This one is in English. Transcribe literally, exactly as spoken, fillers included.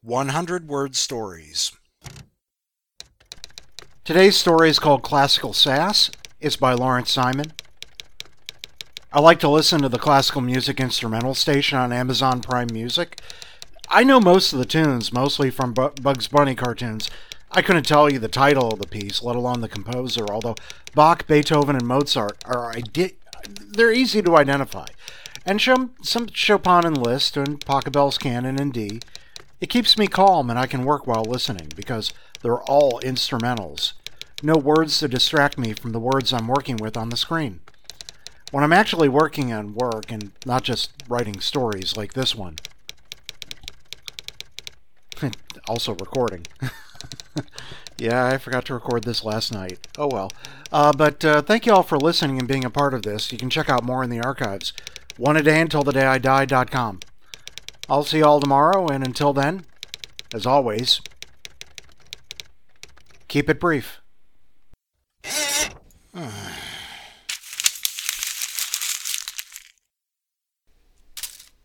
hundred Word Stories. Today's story is called Classical Sass. It's by Lawrence Simon. I like to listen to the classical music instrumental station on Amazon Prime Music. I know most of the tunes, mostly from Bu- Bugs Bunny cartoons. I couldn't tell you the title of the piece, let alone the composer, although Bach, Beethoven, and Mozart are ide- they're easy to identify. And some, some Chopin and Liszt and Pachelbel's Canon in D. It keeps me calm and I can work while listening because they're all instrumentals. No words to distract me from the words I'm working with on the screen. When I'm actually working on work and not just writing stories like this one. Also recording. Yeah, I forgot to record this last night. Oh well. Uh, but uh, thank you all for listening and being a part of this. You can check out more in the archives. One a day until the day I die dot com. I'll see you all tomorrow, and until then, as always, keep it brief.